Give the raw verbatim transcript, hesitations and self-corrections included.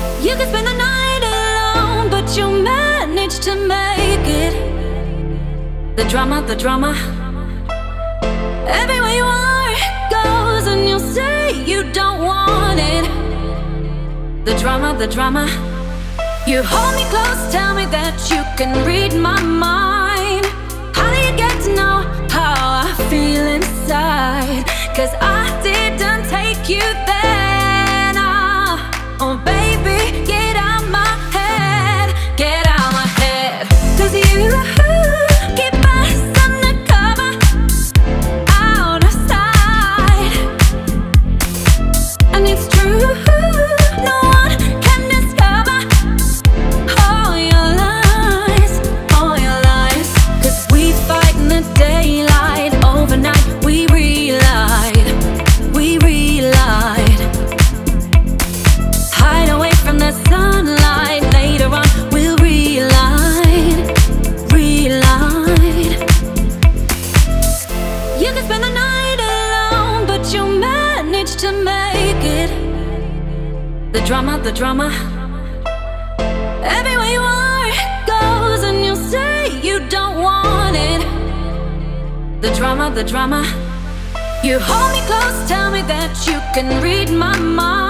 You can spend the night alone, but you'll manage to make it. The drama, the drama. Everywhere you are goes, and you'll say you don't want it. The drama, the drama. You hold me close, tell me that you can read my mind. How do you get to know how I feel inside? 'Cause I didn't take you there, nah. Oh baby, get out my head, get out my head. 'Cause you keep us undercover, out of sight. And it's true, no one can discover all your lies, all your lies. 'Cause we fight in the daylight, overnight we relied, we relied. Hide away from the sunlight, later on we'll relight, relight. You can spend the night alone, but you'll manage to make it. The drama, the drama. Everywhere you are goes, and you'll say you don't want it. The drama, the drama. You hold me close, tell me that you can read my mind.